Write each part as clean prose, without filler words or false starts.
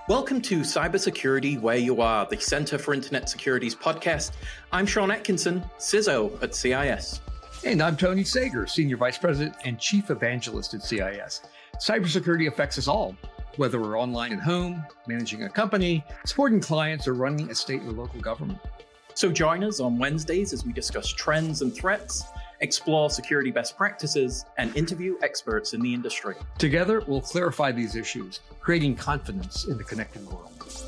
Welcome to Cybersecurity Where You Are, the Center for Internet Security's podcast. I'm Sean Atkinson, CISO at CIS. And I'm Tony Sager, Senior Vice President and Chief Evangelist at CIS. Cybersecurity affects us all, whether we're online at home, managing a company, supporting clients, or running a state or local government. So join us on Wednesdays as we discuss trends and threats, explore security best practices, and interview experts in the industry. Together, we'll clarify these issues, creating confidence in the connected world.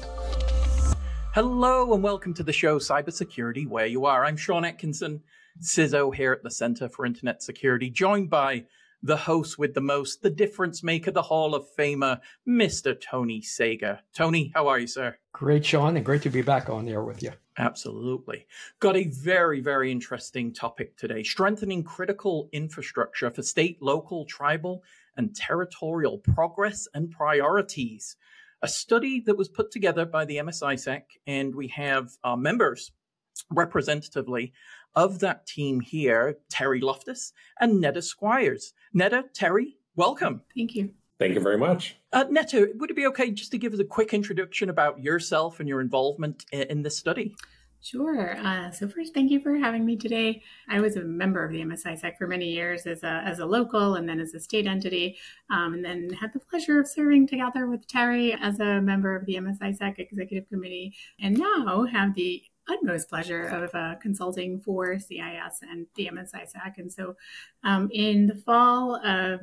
Hello and welcome to the show, Cybersecurity Where You Are. I'm Sean Atkinson, CISO here at the Center for Internet Security, joined by the host with the most, the difference maker, the Hall of Famer, Mr. Tony Sager. Tony, how are you, sir? Great, Sean, and great to be back on the air with you. Absolutely. Got a very, very interesting topic today. Strengthening critical infrastructure for state, local, tribal, and territorial progress and priorities. A study that was put together by the MSISAC, and we have our members representatively of that team here, Terry Loftus and Netta Squires. Netta, Terry, welcome. Thank you. Thank you very much. Netta, would it be okay just to give us a quick introduction about yourself and your involvement in this study? Sure. So first, thank you for having me today. I was a member of the MSISAC for many years as a local and then as a state entity, and then had the pleasure of serving together with Terry as a member of the MSISAC Executive Committee, and now have the utmost pleasure of consulting for CIS and the MSISAC. And so in the fall of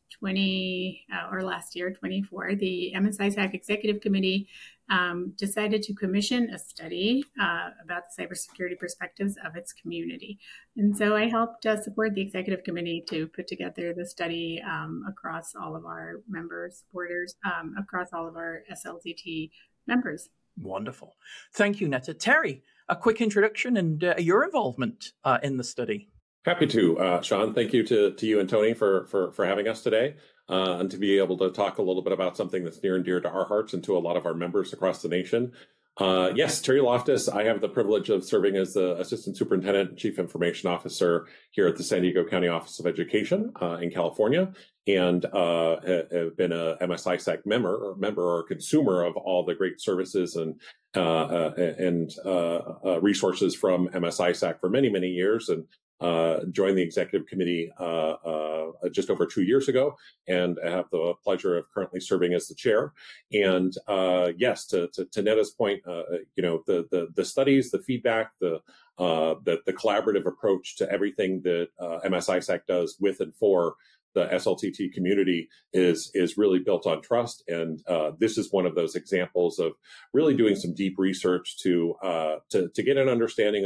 last year, 24, the MSISAC Executive Committee decided to commission a study about the cybersecurity perspectives of its community. And so I helped support the Executive Committee to put together the study across all of our members, supporters, across all of our SLTT members. Wonderful. Thank you, Netta. Terry, a quick introduction and your involvement in the study. Happy to, Sean. Thank you to you and Tony for having us today and to be able to talk a little bit about something that's near and dear to our hearts and to a lot of our members across the nation. Yes, Terry Loftus. I have the privilege of serving as the Assistant Superintendent and Chief Information Officer here at the San Diego County Office of Education in California, and have been a MSISAC member or consumer of all the great services and resources from MSISAC for many, many years, and joined the executive committee just over 2 years ago, and I have the pleasure of currently serving as the chair. And yes, to Netta's point, the studies, the feedback, the collaborative approach to everything that MSISAC does with and for the SLTT community is really built on trust, and this is one of those examples of really doing some deep research to get an understanding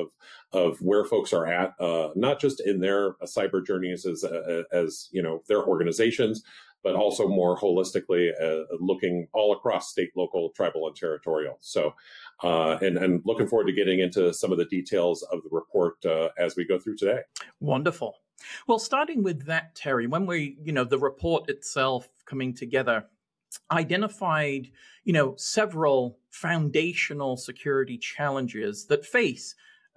of where folks are at, not just in their cyber journeys as their organizations, but also more holistically looking all across state, local, tribal, and territorial. So, and looking forward to getting into some of the details of the report as we go through today. Wonderful. Well, starting with that, Terry, when the report itself coming together identified, several foundational security challenges that face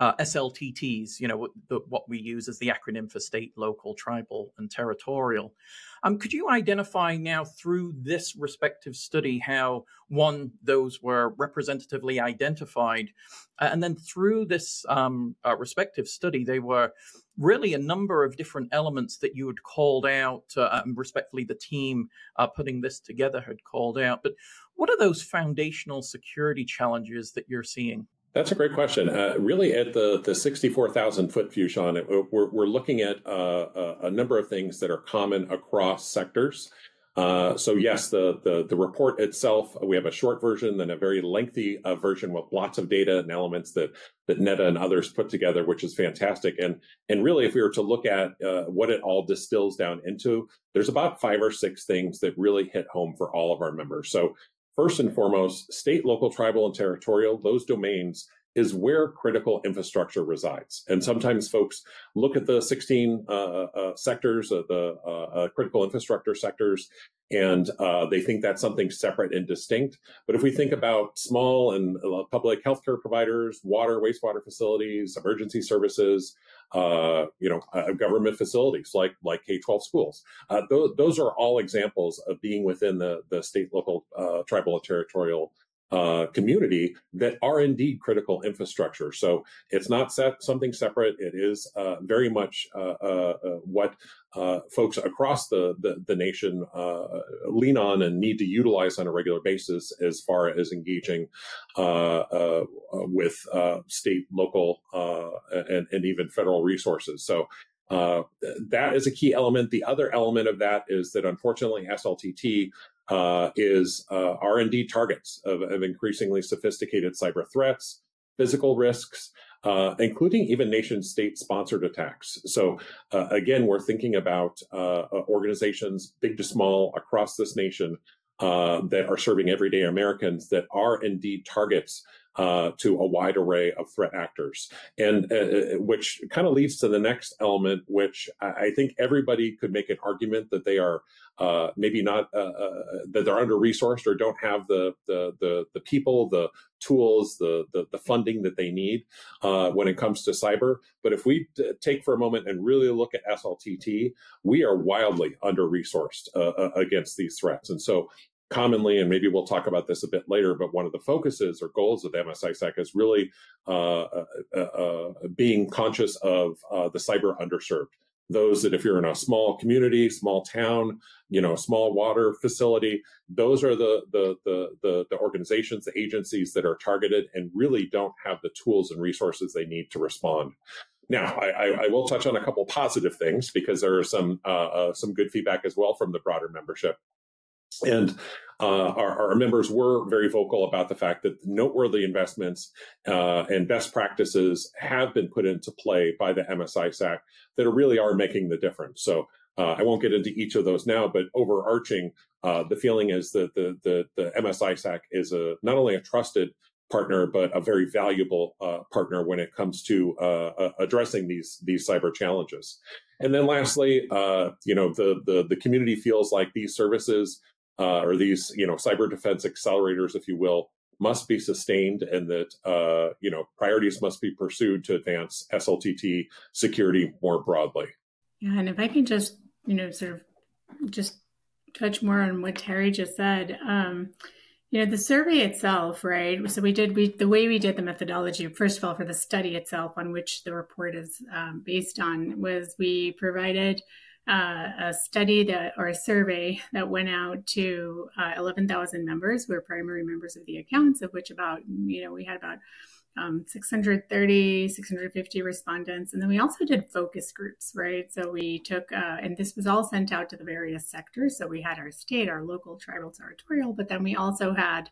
SLTTs, what we use as the acronym for state, local, tribal, and territorial. Could you identify now through this respective study how, one, those were representatively identified, and then through this respective study, they were really a number of different elements that you had called out, respectfully the team putting this together had called out. But what are those foundational security challenges that you're seeing? That's a great question. Really, at the 64,000 foot view, Sean, we're looking at a number of things that are common across sectors. So yes, the report itself, we have a short version and a very lengthy version with lots of data and elements that Netta and others put together, which is fantastic. And really, if we were to look at what it all distills down into, there's about 5 or 6 things that really hit home for all of our members. So first and foremost, state, local, tribal, and territorial, those domains is where critical infrastructure resides. And sometimes folks look at the 16 sectors, the critical infrastructure sectors, And they think that's something separate and distinct. But if we think about small and public healthcare providers, water, wastewater facilities, emergency services, government facilities like K-12 schools, those are all examples of being within the state, local, tribal, and territorial community that are indeed critical infrastructure. So it's not something separate. It is very much what folks across the nation lean on and need to utilize on a regular basis as far as engaging with state, local, and even federal resources. So that is a key element. The other element of that is that unfortunately SLTT is R&D targets of increasingly sophisticated cyber threats, physical risks, including even nation-state sponsored attacks. So again, we're thinking about organizations, big to small, across this nation that are serving everyday Americans that are indeed targets to a wide array of threat actors. And which kind of leads to the next element, which I think everybody could make an argument that they are maybe not, that they're under-resourced or don't have the people, the tools, the funding that they need when it comes to cyber. But if we take for a moment and really look at SLTT, we are wildly under-resourced against these threats. And so commonly, and maybe we'll talk about this a bit later, but one of the focuses or goals of MSISAC is really being conscious of the cyber underserved. Those that if you're in a small community, small town, small water facility, those are the organizations, the agencies that are targeted and really don't have the tools and resources they need to respond. Now, I will touch on a couple positive things because there are some good feedback as well from the broader membership. And our members were very vocal about the fact that noteworthy investments and best practices have been put into play by the MSISAC that really are making the difference. So I won't get into each of those now, but overarching, the feeling is that the MSISAC is not only a trusted partner, but a very valuable partner when it comes to addressing these cyber challenges. And then lastly, the community feels like these services or these, cyber defense accelerators, if you will, must be sustained, and that, priorities must be pursued to advance SLTT security more broadly. Yeah, and if I can just, sort of just touch more on what Terry just said, the survey itself, right? So the way we did the methodology, first of all, for the study itself on which the report is based on, was we provided a study or a survey that went out to 11,000 members who were primary members of the accounts, of which we had about 650 respondents. And then we also did focus groups, right? So we took, and this was all sent out to the various sectors. So we had our state, our local, tribal, territorial, but then we also had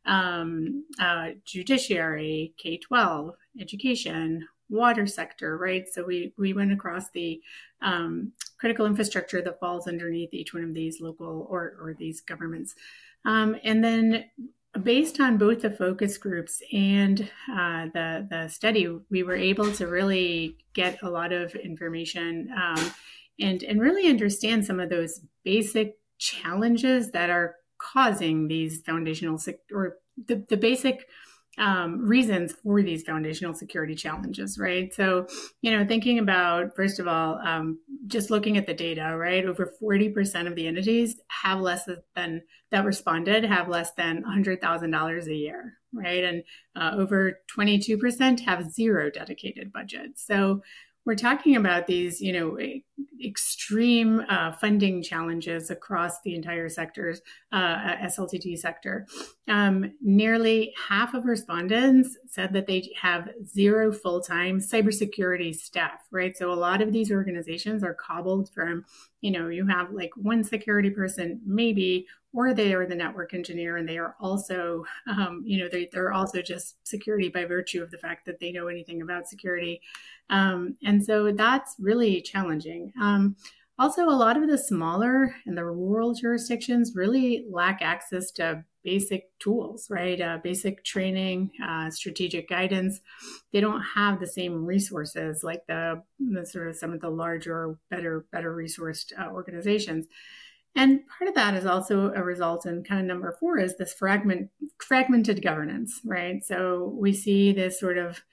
judiciary, K-12, education, water sector, right? So we went across the critical infrastructure that falls underneath each one of these local or these governments. And then based on both the focus groups and the study, we were able to really get a lot of information and really understand some of those basic challenges that are causing these foundational or the basic reasons for these foundational security challenges, right? So, thinking about, first of all, just looking at the data, right? Over 40% of the entities have less than $100,000 a year, right? And over 22% have zero dedicated budget. So we're talking about these, extreme funding challenges across the entire sectors, SLTT sector. Nearly half of respondents said that they have zero full-time cybersecurity staff, right? So a lot of these organizations are cobbled from, you have like one security person, maybe, or they are the network engineer, and they are also, they're also just security by virtue of the fact that they know anything about security. And so that's really challenging. Also, a lot of the smaller and the rural jurisdictions really lack access to basic tools, right? Basic training, strategic guidance. They don't have the same resources like the sort of some of the larger, better resourced organizations. And part of that is also a result in kind of number 4 is this fragmented governance, right? So we see this sort of,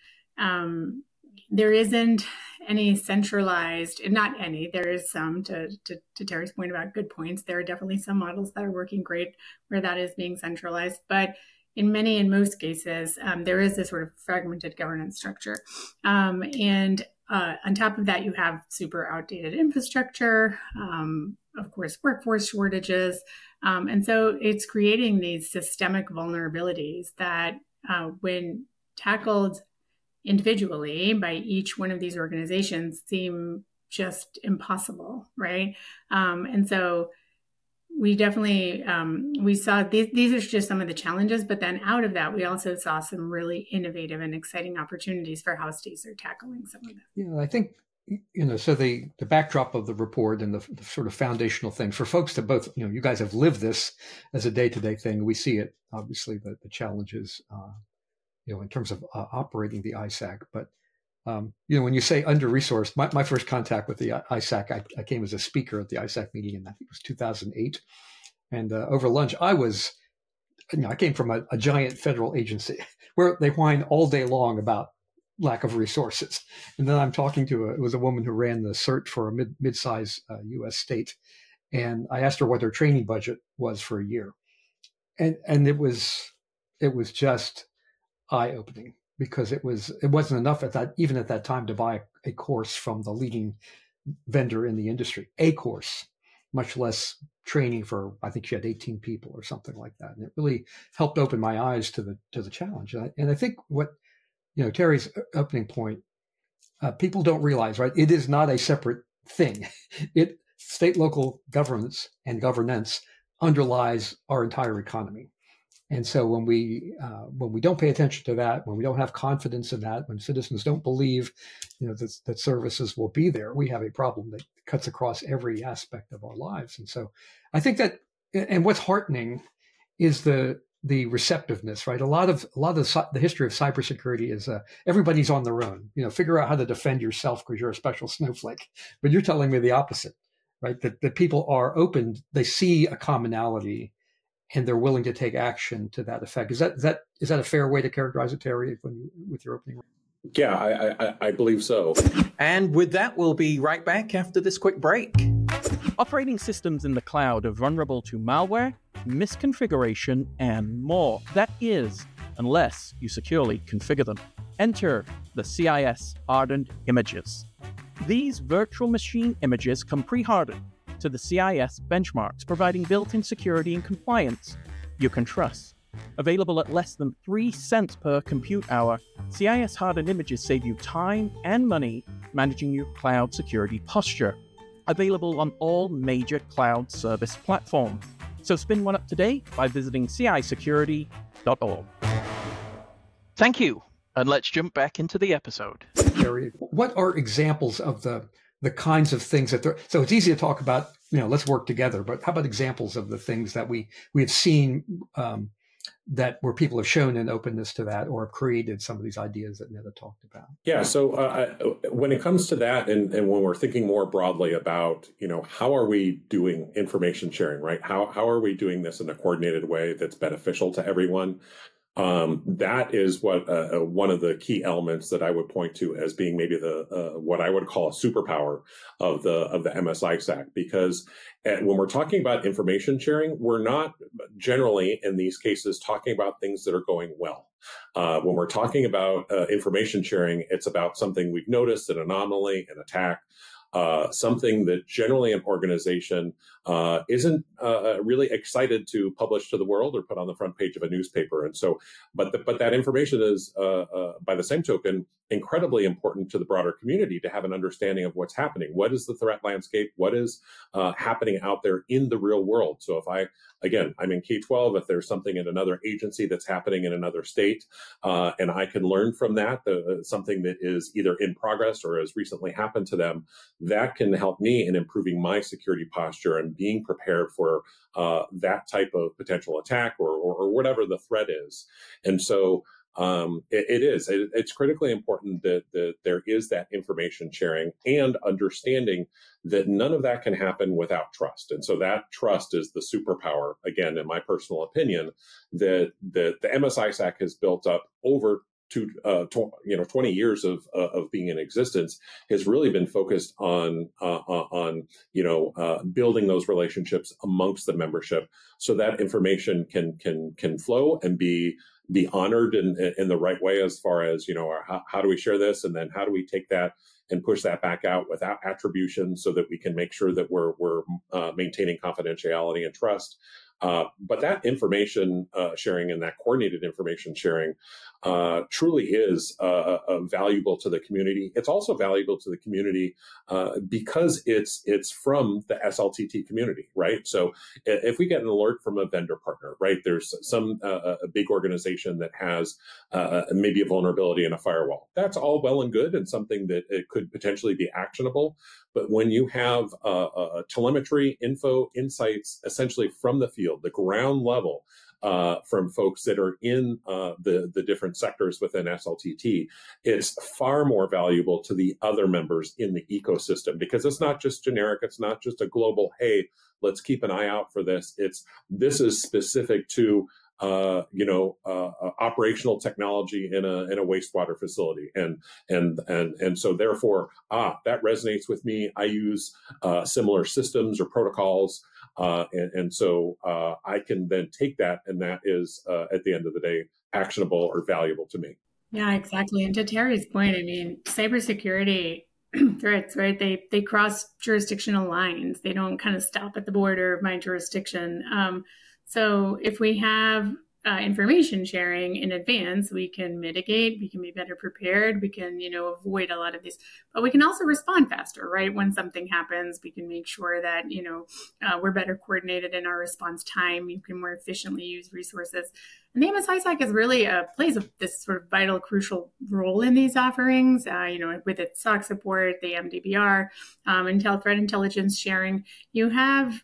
there isn't any centralized, not any, there is some, to Terry's point about good points. There are definitely some models that are working great where that is being centralized, but in most cases, there is this sort of fragmented governance structure. And on top of that, you have super outdated infrastructure, of course, workforce shortages. And so it's creating these systemic vulnerabilities that when tackled individually by each one of these organizations seem just impossible, right? And so we definitely, we saw these are just some of the challenges, but then out of that, we also saw some really innovative and exciting opportunities for how states are tackling some of them. Yeah, I think, so the backdrop of the report and the sort of foundational thing for folks to both, you guys have lived this as a day-to-day thing. We see it, obviously, the challenges, in terms of operating the ISAC. But, when you say under-resourced, my first contact with the ISAC, I came as a speaker at the ISAC meeting in, I think it was 2008. And over lunch, I came from a giant federal agency where they whine all day long about lack of resources. And then I'm talking to it was a woman who ran the CERT for a mid-size U.S. state. And I asked her what her training budget was for a year. And it was just eye-opening because it wasn't enough even at that time to buy a course from the leading vendor in the industry, a course, much less training for, I think she had 18 people or something like that. And it really helped open my eyes to the challenge. And I think what, Terry's opening point, people don't realize, right? It is not a separate thing. State, local governance and governance underlies our entire economy. And so when we don't pay attention to that, when we don't have confidence in that, when citizens don't believe, that services will be there, we have a problem that cuts across every aspect of our lives. And so I think that, and what's heartening is the receptiveness, right? A lot of the history of cybersecurity is everybody's on their own. Figure out how to defend yourself because you're a special snowflake. But you're telling me the opposite, right? That people are open, they see a commonality, and they're willing to take action to that effect. Is that a fair way to characterize it, Terry, with your opening? Yeah, I believe so. And with that, we'll be right back after this quick break. Operating systems in the cloud are vulnerable to malware, misconfiguration, and more. That is, unless you securely configure them. Enter the CIS hardened images. These virtual machine images come pre-hardened to the CIS benchmarks, providing built-in security and compliance you can trust. Available at less than 3 cents per compute hour, CIS hardened images save you time and money managing your cloud security posture. Available on all major cloud service platforms. So spin one up today by visiting cisecurity.org. Thank you, and let's jump back into the episode. Terry, what are examples of the kinds of things so it's easy to talk about, let's work together, but how about examples of the things that we have seen that where people have shown an openness to that or have created some of these ideas that Neda talked about? Yeah, so when it comes to that and when we're thinking more broadly about, how are we doing information sharing, right? How are we doing this in a coordinated way that's beneficial to everyone? That is what one of the key elements that I would point to as being maybe the what I would call a superpower of the MS-ISAC, because when we're talking about information sharing, we're not generally in these cases talking about things that are going well. When we're talking about information sharing, it's about something we've noticed, an anomaly, an attack. Something that generally an organization isn't really excited to publish to the world or put on the front page of a newspaper. And so, but that information is, by the same token, incredibly important to the broader community to have an understanding of what's happening. What is the threat landscape? What is happening out there in the real world? So if I'm in K-12, if there's something in another agency that's happening in another state, and I can learn from that, something that is either in progress or has recently happened to them, that can help me in improving my security posture and being prepared for that type of potential attack or whatever the threat is. And so It's critically important that there is that information sharing and understanding that none of that can happen without trust. And so that trust is the superpower, again, in my personal opinion, that the MSISAC has built up over 20 years of being in existence, has really been focused on building those relationships amongst the membership, so that information can flow and be honored in the right way, as far as, how do we share this, and then how do we take that and push that back out without attribution, so that we can make sure that we're maintaining confidentiality and trust. But that information sharing and that coordinated information sharing truly is valuable to the community. It's also valuable to the community because it's from the SLTT community, right? So if we get an alert from a vendor partner, right, there's some a big organization that has maybe a vulnerability in a firewall. That's all well and good and something that it could potentially be actionable. But when you have telemetry, info, insights, essentially from the field, the ground level, from folks that are in the different sectors within SLTT, it's far more valuable to the other members in the ecosystem, because it's not just generic. It's not just a global, hey, let's keep an eye out for this. This is specific to operational technology in a wastewater facility, and so therefore, that resonates with me. I use similar systems or protocols, and so I can then take that, and that is at the end of the day actionable or valuable to me. Yeah, exactly. And to Terry's point, I mean, cybersecurity threats, right? They cross jurisdictional lines. They don't kind of stop at the border of my jurisdiction. So if we have information sharing in advance, we can mitigate, we can be better prepared, we can, avoid a lot of these, but we can also respond faster, right? When something happens, we can make sure that, we're better coordinated in our response time. You can more efficiently use resources. And the MSISAC is really plays this sort of vital, crucial role in these offerings, with its SOC support, the MDBR, threat intelligence sharing. You have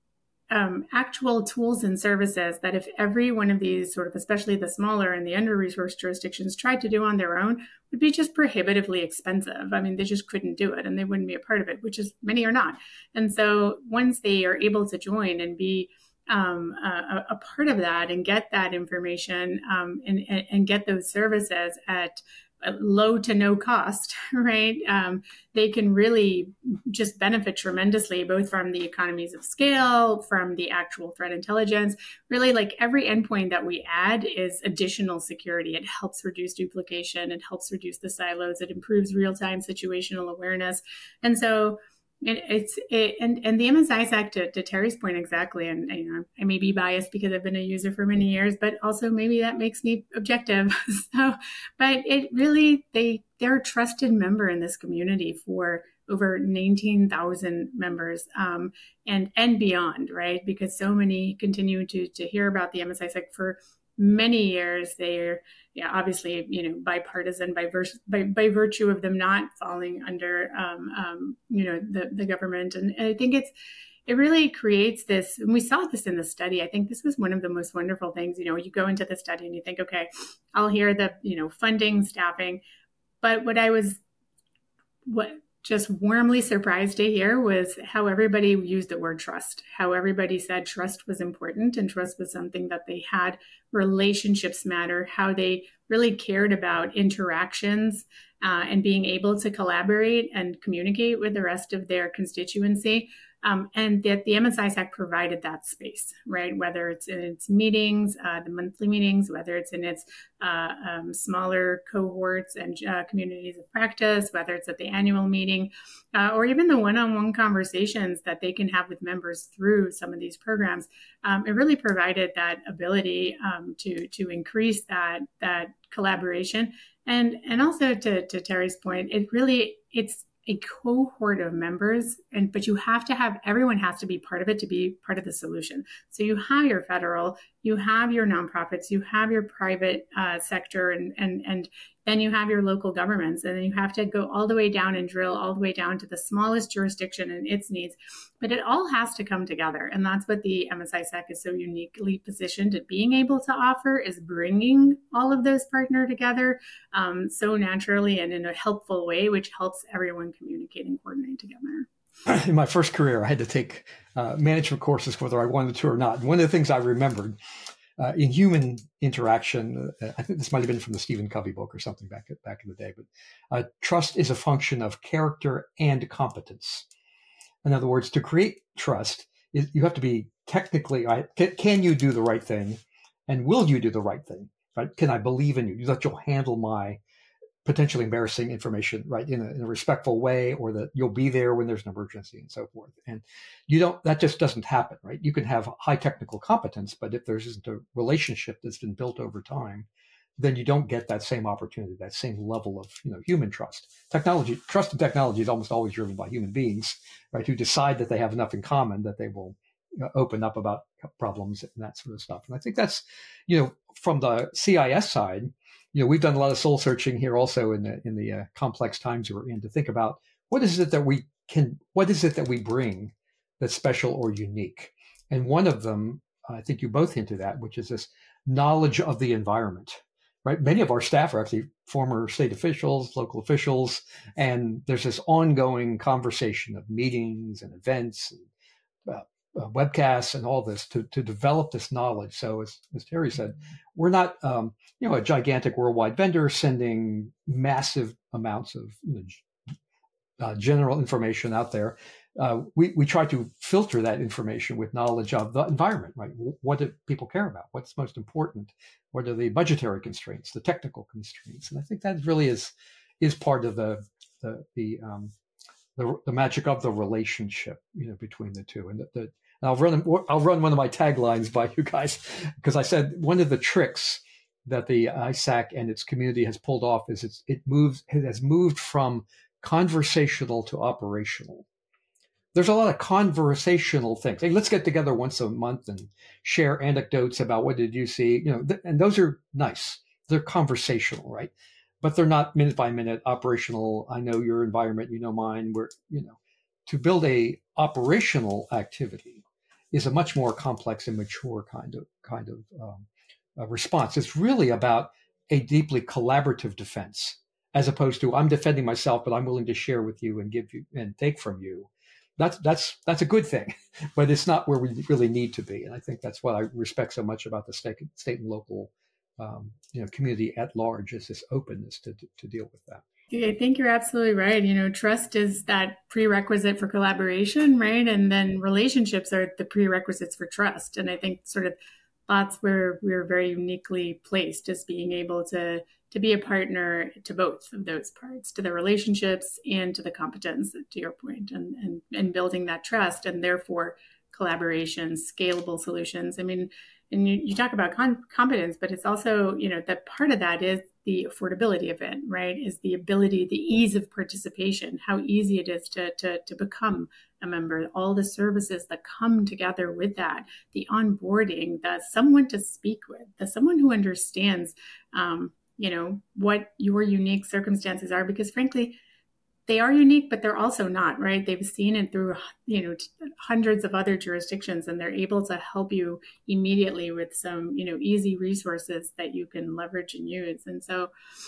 actual tools and services that if every one of these sort of, especially the smaller and the under-resourced jurisdictions, tried to do on their own, would be just prohibitively expensive. I mean, they just couldn't do it and they wouldn't be a part of it, which is many are not. And so once they are able to join and be a part of that and get that information and get those services at low to no cost, right? They can really just benefit tremendously, both from the economies of scale, from the actual threat intelligence. Really, like every endpoint that we add is additional security. It helps reduce duplication. It helps reduce the silos. It improves real-time situational awareness. And so and the MSISAC, to Terry's point exactly, and I may be biased because I've been a user for many years, but also maybe that makes me objective. But it really, they're a trusted member in this community for over 19,000 members and beyond, right? Because so many continue to hear about the MSISAC for many years. They're obviously bipartisan by virtue of them not falling under the government, and I think it really creates this, and we saw this in the study. I think this was one of the most wonderful things. You go into the study and you think, okay, I'll hear the funding, staffing, but what just warmly surprised to hear was how everybody used the word trust, how everybody said trust was important and trust was something that they had. Relationships matter, how they really cared about interactions and being able to collaborate and communicate with the rest of their constituency. And that the MSISAC provided that space, right? Whether it's in its meetings, the monthly meetings, whether it's in its smaller cohorts and communities of practice, whether it's at the annual meeting, or even the one-on-one conversations that they can have with members through some of these programs. It really provided that ability to increase that collaboration. And also to Terry's point, it's a cohort of members, but everyone has to be part of it to be part of the solution. So you have your federal, you have your nonprofits, you have your private sector, and Then you have your local governments, and then you have to go all the way down and drill all the way down to the smallest jurisdiction and its needs. But it all has to come together. And that's what the MSISAC is so uniquely positioned at being able to offer, is bringing all of those partner together so naturally and in a helpful way, which helps everyone communicate and coordinate together. In my first career, I had to take management courses, whether I wanted to or not. And one of the things I remembered in human interaction, I think this might have been from the Stephen Covey book or something back in the day, but trust is a function of character and competence. In other words, to create trust, you have to be technically, can you do the right thing, and will you do the right thing? Right? Can I believe in you? That you'll handle my potentially embarrassing information, right, in a respectful way, or that you'll be there when there's an emergency and so forth. And that just doesn't happen, right? You can have high technical competence, but if there isn't a relationship that's been built over time, then you don't get that same opportunity, that same level of, human trust. Trust in technology is almost always driven by human beings, right, who decide that they have enough in common that they will open up about problems and that sort of stuff. And I think that's, from the CIS side, we've done a lot of soul searching here also in the complex times we're in, to think about what is it that we bring that's special or unique. And one of them, I think you both hinted at, which is this knowledge of the environment, right? Many of our staff are actually former state officials, local officials, and there's this ongoing conversation of meetings and events and webcasts and all this to develop this knowledge. So as Terry said, we're not a gigantic worldwide vendor sending massive amounts of general information out there. We try to filter that information with knowledge of the environment, right? What do people care about? What's most important? What are the budgetary constraints, the technical constraints? And I think that really is part of the magic of the relationship, between the two. And I'll run one of my taglines by you guys, because I said one of the tricks that the ISAC and its community has pulled off is it has moved from conversational to operational. There's a lot of conversational things. Hey, let's get together once a month and share anecdotes about what did you see, and those are nice. They're conversational, right? But they're not minute by minute operational. I know your environment, you know mine. To build a operational activity is a much more complex and mature kind of response. It's really about a deeply collaborative defense, as opposed to I'm defending myself, but I'm willing to share with you and give you and take from you. That's a good thing, but it's not where we really need to be. And I think that's what I respect so much about the state and local community at large, is this openness to deal with that. I think you're absolutely right. Trust is that prerequisite for collaboration, right? And then relationships are the prerequisites for trust. And I think sort of that's where we're very uniquely placed, as being able to be a partner to both of those parts, to the relationships and to the competence, to your point, and building that trust, and therefore collaboration, scalable solutions. I mean, and you talk about competence, but it's also, that part of that is the affordability of it, right? Is the ability, the ease of participation, how easy it is to become a member, all the services that come together with that, the onboarding, the someone to speak with, the someone who understands, what your unique circumstances are, because frankly, they are unique, but they're also not, right? They've seen it through, hundreds of other jurisdictions, and they're able to help you immediately with some, easy resources that you can leverage and use. And so,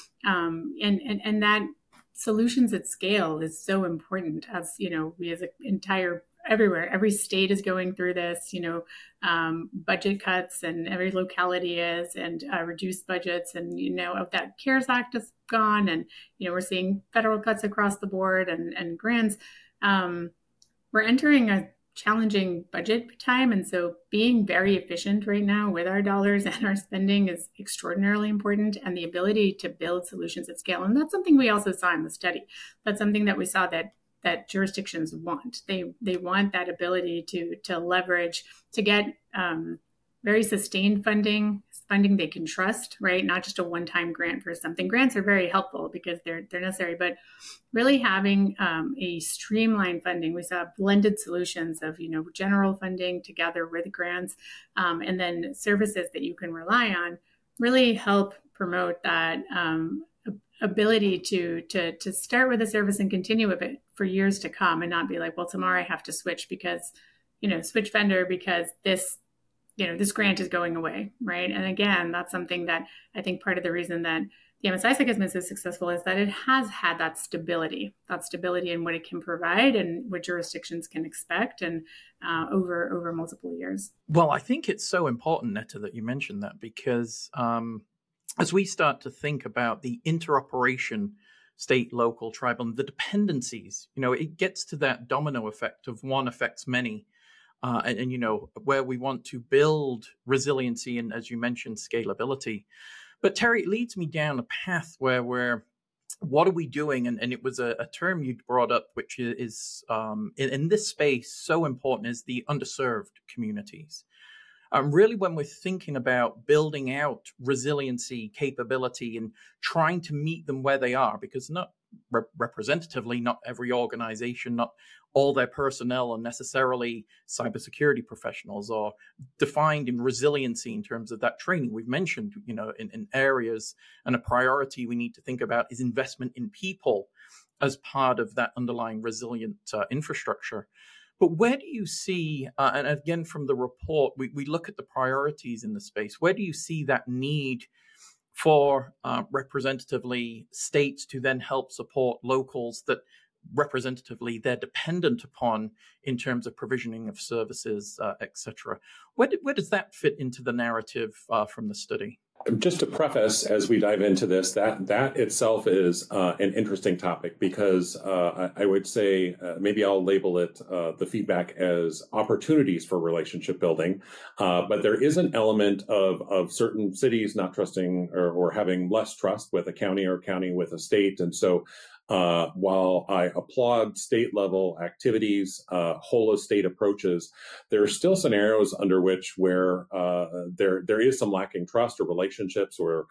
and that solutions at scale is so important, as, we as an everywhere, every state is going through this, budget cuts, and every locality is, and reduced budgets, and, that CARES Act is gone, and, we're seeing federal cuts across the board and grants. We're entering a challenging budget time. And so being very efficient right now with our dollars and our spending is extraordinarily important, and the ability to build solutions at scale. And that's something we also saw in the study. That's something that we saw that jurisdictions want. They want that ability to leverage, to get very sustained funding they can trust, right? Not just a one-time grant for something. Grants are very helpful because they're necessary, but really having a streamlined funding. We saw blended solutions of, general funding together with grants, and then services that you can rely on, really help promote that ability to start with a service and continue with it for years to come, and not be like, well, tomorrow I have to switch because, switch vendor because this grant is going away, right? And again, that's something that I think part of the reason that the MSISAC has been so successful is that it has had that stability in what it can provide and what jurisdictions can expect, and over multiple years. Well, I think it's so important, Netta, that you mentioned that, because as we start to think about the interoperation, state, local, tribal, and the dependencies, it gets to that domino effect of one affects many. And where we want to build resiliency and, as you mentioned, scalability. But Terry, it leads me down a path where what are we doing? And it was a term you brought up, which is in this space so important, is the underserved communities. Really, when we're thinking about building out resiliency capability and trying to meet them where they are, because not representatively, not every organization, not all their personnel are necessarily cybersecurity professionals or defined in resiliency in terms of that training. We've mentioned, in areas, and a priority we need to think about is investment in people as part of that underlying resilient infrastructure. But where do you see, and again, from the report, we look at the priorities in the space, where do you see that need for representatively states to then help support locals that representatively they're dependent upon in terms of provisioning of services, et cetera? Where does that fit into the narrative from the study? Just to preface, as we dive into this, that itself is an interesting topic, because I would say maybe I'll label it the feedback as opportunities for relationship building. But there is an element of certain cities not trusting or having less trust with a county or county with a state. And so while I applaud state level activities, whole of state approaches, there are still scenarios under which where there is some lacking trust or relationships or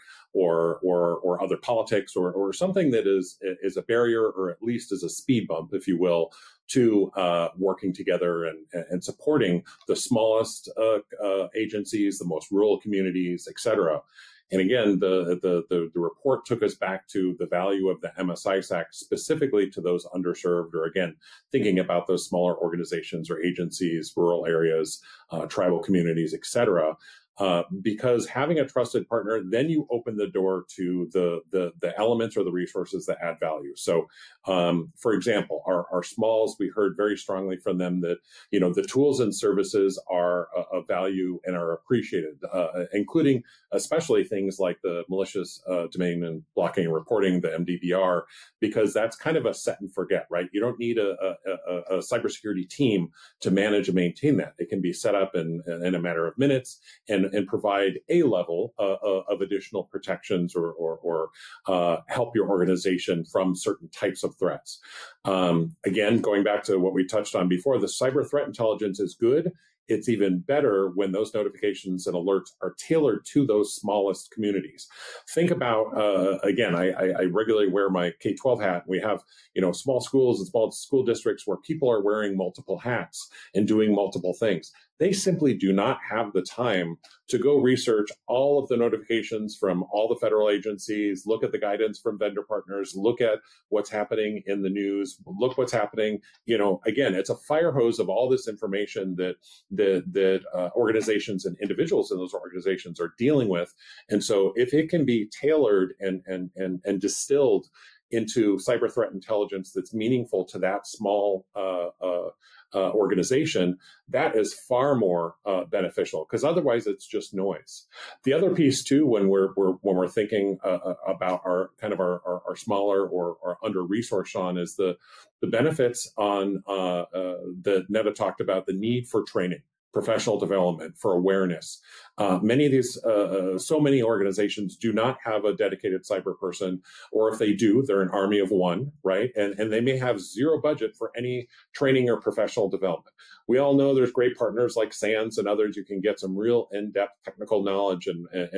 other politics or something that is a barrier, or at least is a speed bump, if you will, to working together and supporting the smallest agencies, the most rural communities, et cetera. And again, the report took us back to the value of the MSISAC specifically to those underserved, or again, thinking about those smaller organizations or agencies, rural areas, tribal communities, et cetera. Because having a trusted partner, then you open the door to the elements or the resources that add value. So, for example, our smalls, we heard very strongly from them that, the tools and services are of value and are appreciated, including especially things like the malicious domain and blocking and reporting, the MDBR, because that's kind of a set and forget, right? You don't need a cybersecurity team to manage and maintain that. It can be set up in a matter of minutes and provide a level of additional protections or help your organization from certain types of threats. Again, going back to what we touched on before, the cyber threat intelligence is good. It's even better when those notifications and alerts are tailored to those smallest communities. Think about, again, I regularly wear my K-12 hat. We have, small schools and small school districts where people are wearing multiple hats and doing multiple things. They simply do not have the time to go research all of the notifications from all the federal agencies, look at the guidance from vendor partners, look at what's happening in the news, look what's happening. Again, it's a fire hose of all this information that organizations and individuals in those organizations are dealing with. And so if it can be tailored and distilled into cyber threat intelligence that's meaningful to that small organization, that is far more beneficial, because otherwise it's just noise. The other piece too, when we're thinking about our smaller or under resourced, Sean, is the benefits on that Netta talked about, the need for training, professional development, for awareness. Many of these, so many organizations do not have a dedicated cyber person, or if they do, they're an army of one, right? And they may have zero budget for any training or professional development. We all know there's great partners like SANS and others. You can get some real in-depth technical knowledge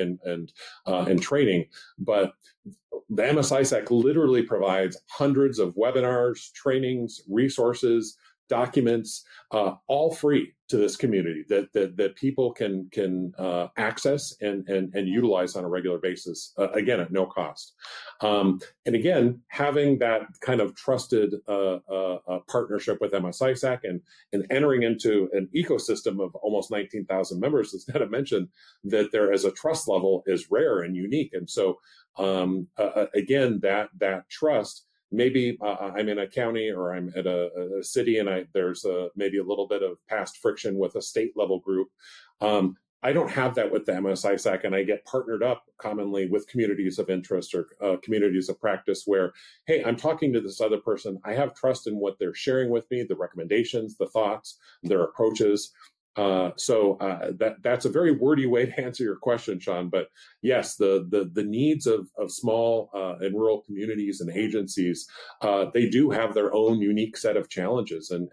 and training, but the MSISAC literally provides hundreds of webinars, trainings, resources, documents, all free to this community that people can access and utilize on a regular basis, again, at no cost. And again, having that kind of trusted partnership with MSISAC and entering into an ecosystem of almost 19,000 members, as Netta mentioned, that there as a trust level is rare and unique. And so again, that trust, maybe I'm in a county or I'm at a city and there's maybe a little bit of past friction with a state level group. I don't have that with the MSISAC, and I get partnered up commonly with communities of interest or communities of practice where, hey, I'm talking to this other person. I have trust in what they're sharing with me, the recommendations, the thoughts, their approaches. So that's a very wordy way to answer your question, Sean. But yes, the needs of small and rural communities and agencies, they do have their own unique set of challenges, and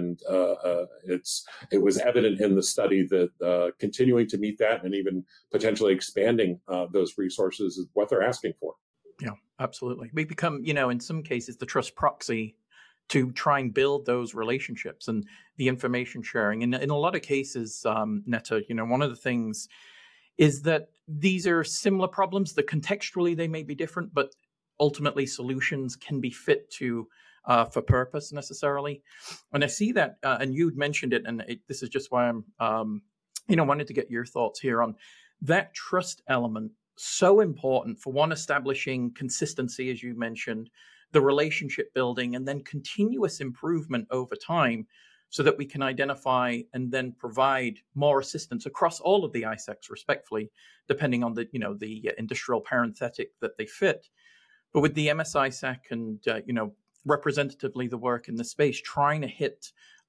it was evident in the study that continuing to meet that and even potentially expanding those resources is what they're asking for. Yeah, absolutely. We become, in some cases, the trust proxy to try and build those relationships and the information sharing. And in a lot of cases, Netta, one of the things is that these are similar problems that contextually they may be different, but ultimately solutions can be fit to for purpose necessarily. And I see that, and you'd mentioned it, and this is just why I'm, wanted to get your thoughts here on that trust element. So important for one, establishing consistency, as you mentioned, the relationship building, and then continuous improvement over time so that we can identify and then provide more assistance across all of the ISACs respectfully, depending on the industrial parenthetic that they fit. But with the MSISAC and, representatively the work in the space, trying to hit,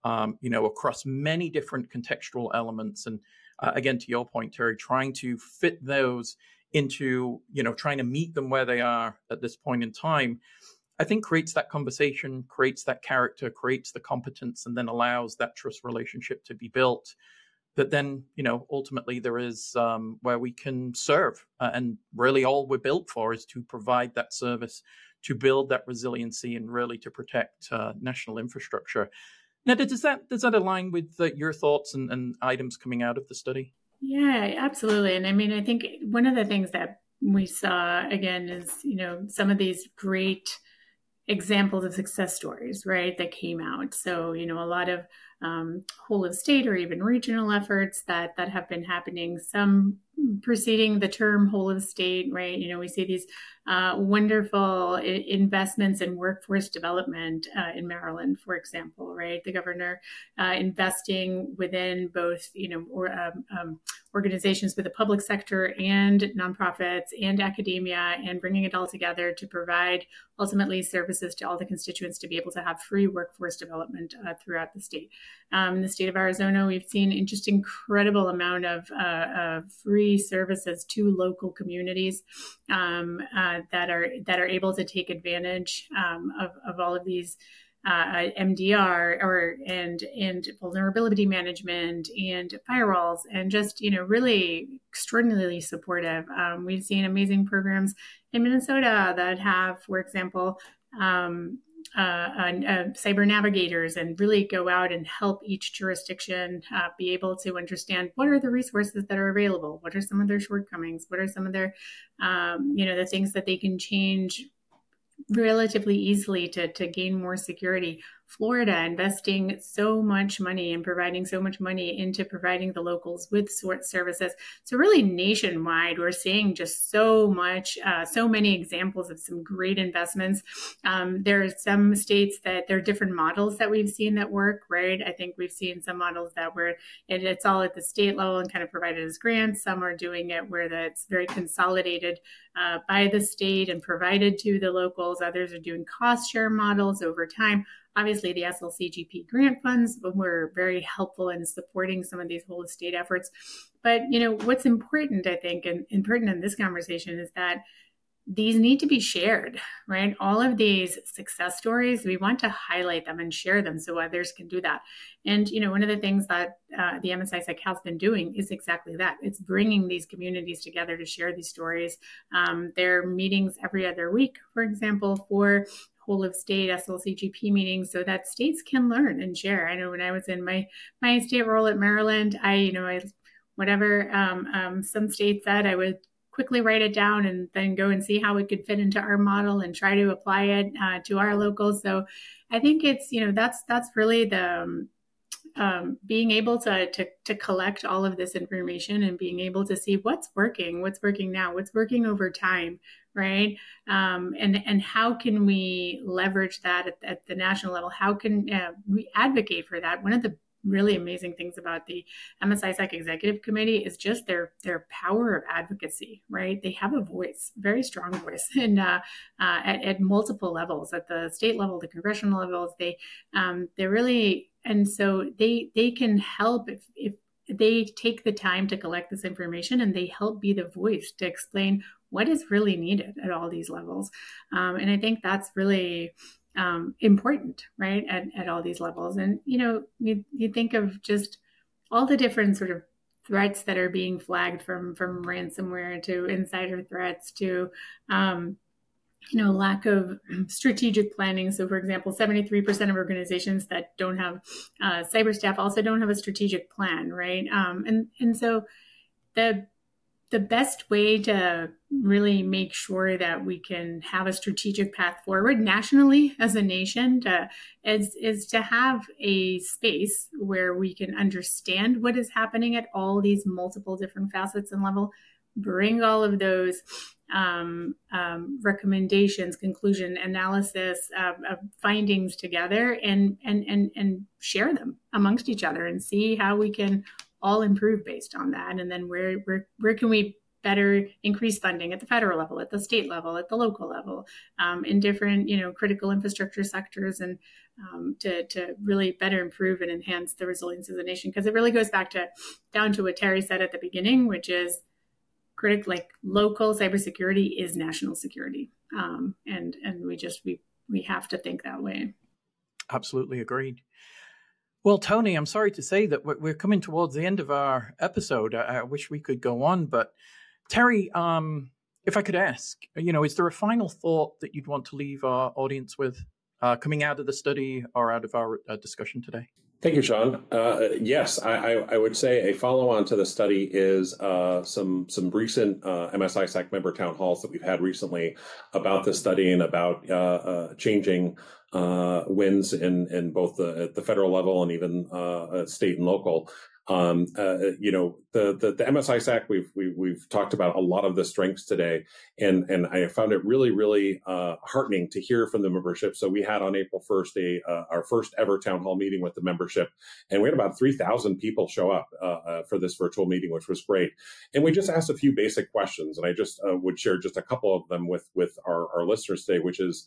across many different contextual elements. And again, to your point, Terry, trying to fit those into, trying to meet them where they are at this point in time, I think creates that conversation, creates that character, creates the competence, and then allows that trust relationship to be built that then, ultimately there is where we can serve. And really all we're built for is to provide that service, to build that resiliency, and really to protect national infrastructure. Now, does that align with your thoughts and items coming out of the study? Yeah, absolutely. And I mean, I think one of the things that we saw, again, is, some of these great examples of success stories, right, that came out. So, a lot of whole of state or even regional efforts that have been happening, some preceding the term whole of state, right? We see these wonderful investments in workforce development in Maryland, for example, right? The governor investing within both, organizations with the public sector and nonprofits and academia, and bringing it all together to provide ultimately services to all the constituents to be able to have free workforce development throughout the state. In the state of Arizona, we've seen just incredible amount of free services to local communities that are able to take advantage of all of these MDR and vulnerability management and firewalls, and just really extraordinarily supportive. We've seen amazing programs in Minnesota that have, for example, cyber navigators, and really go out and help each jurisdiction be able to understand what are the resources that are available, what are some of their shortcomings, what are some of their the things that they can change relatively easily to gain more security. Florida investing so much money and providing so much money into providing the locals with services. So really nationwide, we're seeing just so many examples of some great investments. There are some states that there are different models that we've seen that work, right? I think we've seen some models that where it's all at the state level and kind of provided as grants. Some are doing it where it's very consolidated by the state and provided to the locals. Others are doing cost share models over time. Obviously, the SLCGP grant funds were very helpful in supporting some of these whole estate efforts. But, what's important, I think, and pertinent in this conversation is that these need to be shared, right? All of these success stories, we want to highlight them and share them so others can do that. And, one of the things that the MSISAC has been doing is exactly that. It's bringing these communities together to share these stories. There are meetings every other week, for example, for whole of state SLCGP meetings so that states can learn and share. I know when I was in my state role at Maryland, some states said, I would quickly write it down and then go and see how it could fit into our model and try to apply it to our locals. So I think it's, that's really the being able to collect all of this information and being able to see what's working now, what's working over time, right? And how can we leverage that at the national level? How can we advocate for that? One of the really amazing things about the MSISAC Executive Committee is just their power of advocacy, right? They have a voice, very strong voice, and at multiple levels, at the state level, the congressional levels. They really, and so they can help if they take the time to collect this information, and they help be the voice to explain what is really needed at all these levels. And I think that's really important, right, at all these levels. And you think of just all the different sort of threats that are being flagged, from ransomware to insider threats to lack of strategic planning. So, for example, 73% of organizations that don't have cyber staff also don't have a strategic plan, right? And so the best way to really make sure that we can have a strategic path forward nationally as a nation is to have a space where we can understand what is happening at all these multiple different facets and level, bring all of those recommendations, conclusion, analysis, findings together and share them amongst each other and see how we can all improve based on that. And then where can we better increase funding at the federal level, at the state level, at the local level, in different, critical infrastructure sectors, and to really better improve and enhance the resilience of the nation. Because it really goes down to what Terry said at the beginning, which is local cybersecurity is national security. And we have to think that way. Absolutely agreed. Well, Tony, I'm sorry to say that we're coming towards the end of our episode. I wish we could go on, but Terry, if I could ask, is there a final thought that you'd want to leave our audience with coming out of the study or out of our discussion today? Thank you, Sean. Yes, I would say a follow-on to the study is some recent MSISAC member town halls that we've had recently about the study and about changing wins in both at the federal level and even state and local. The MSISAC, we've talked about a lot of the strengths today, and I found it really, really heartening to hear from the membership. So we had on April 1st our first ever town hall meeting with the membership, and we had about 3,000 people show up for this virtual meeting, which was great. And we just asked a few basic questions, and I just would share just a couple of them with our listeners today, which is,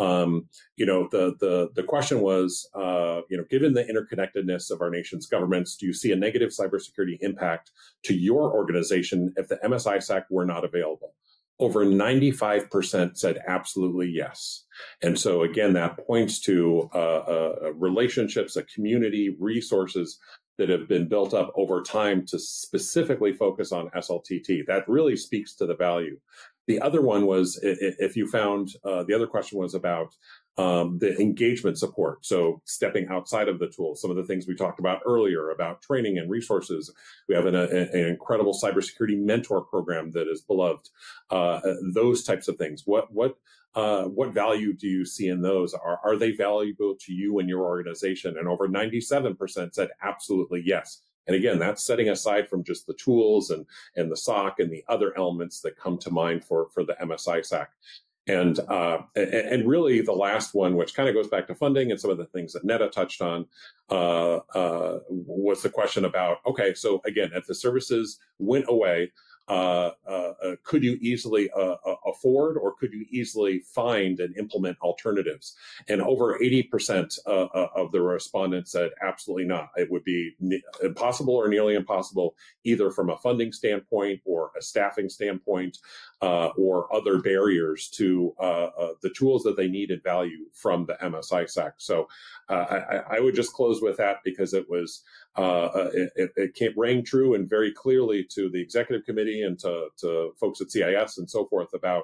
the question was, given the interconnectedness of our nation's governments, do you see a negative cybersecurity impact to your organization if the MSISAC were not available? Over 95% said absolutely yes. And so again, that points to relationships, a community, resources that have been built up over time to specifically focus on SLTT. That really speaks to the value. The other one was, if you found, the other question was about the engagement support. So stepping outside of the tools, some of the things we talked about earlier about training and resources. We have an incredible cybersecurity mentor program that is beloved. Those types of things. What value do you see in those? Are they valuable to you and your organization? And over 97% said absolutely yes. And again, that's setting aside from just the tools and the SOC and the other elements that come to mind for the MSISAC. And really the last one, which kind of goes back to funding and some of the things that Netta touched on, was the question about, okay, so again, if the services went away, could you easily afford, or could you easily find and implement alternatives? And over 80% of the respondents said absolutely not. It would be impossible or nearly impossible, either from a funding standpoint or a staffing standpoint, or other barriers to the tools that they need and value from the MSISAC. So I would just close with that, because it was it rang true and very clearly to the executive committee and to folks at CIS and so forth about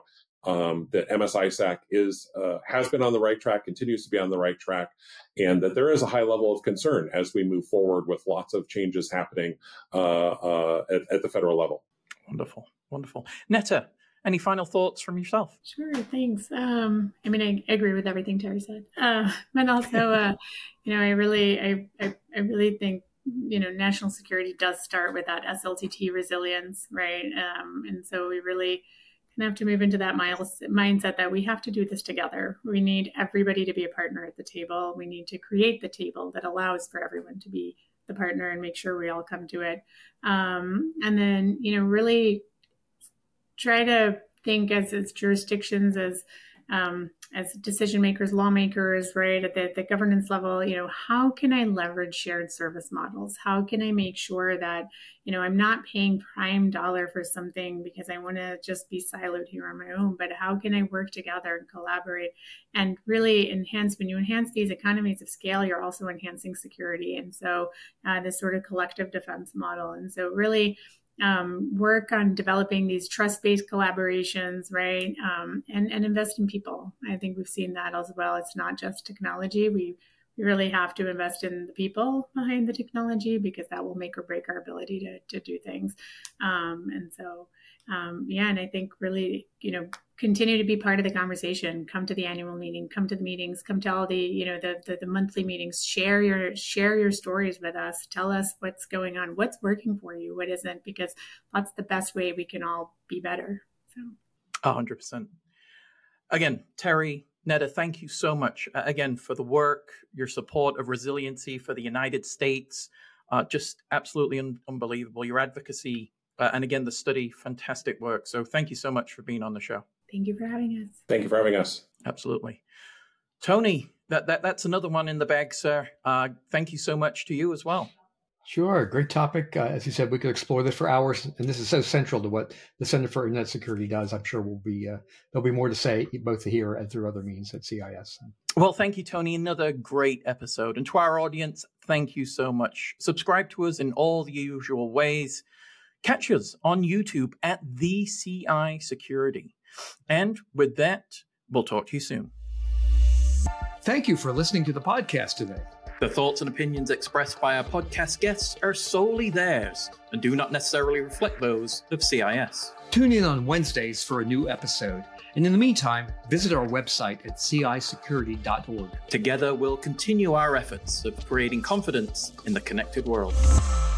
that MSISAC has been on the right track, continues to be on the right track, and that there is a high level of concern as we move forward with lots of changes happening at the federal level. Wonderful, wonderful. Netta, any final thoughts from yourself? Sure, thanks. I agree with everything Terry said, but also, I really think national security does start with that SLTT resilience, right? And so we really kind of have to move into that mindset that we have to do this together. We need everybody to be a partner at the table. We need to create the table that allows for everyone to be the partner and make sure we all come to it. And then, really try to think as jurisdictions, as decision makers, lawmakers, right, at the governance level, how can I leverage shared service models? How can I make sure that, I'm not paying prime dollar for something because I want to just be siloed here on my own, but how can I work together and collaborate and really when you enhance these economies of scale, you're also enhancing security. And so this sort of collective defense model. And so really, work on developing these trust-based collaborations, right? And invest in people. I think we've seen that as well. It's not just technology. We really have to invest in the people behind the technology because that will make or break our ability to do things. And I think really, continue to be part of the conversation. Come to the annual meeting, come to the meetings, come to all the, the monthly meetings, share your stories with us. Tell us what's going on, what's working for you, what isn't, because that's the best way we can all be better. So 100%. Again, Terry, Netta, thank you so much again for the work, your support of resiliency for the United States. Just absolutely unbelievable. Your advocacy and again, the study, fantastic work. So thank you so much for being on the show. Thank you for having us. Thank you for having us. Absolutely. Tony, that's another one in the bag, sir. Thank you so much to you as well. Sure. Great topic. As you said, we could explore this for hours, and this is so central to what the Center for Internet Security does. I'm sure there'll be more to say both here and through other means at CIS. Well, thank you, Tony. Another great episode. And to our audience, thank you so much. Subscribe to us in all the usual ways. Catch us on YouTube at The CI Security. And with that, we'll talk to you soon. Thank you for listening to the podcast today. The thoughts and opinions expressed by our podcast guests are solely theirs and do not necessarily reflect those of CIS. Tune in on Wednesdays for a new episode. And in the meantime, visit our website at cisecurity.org. Together, we'll continue our efforts of creating confidence in the connected world.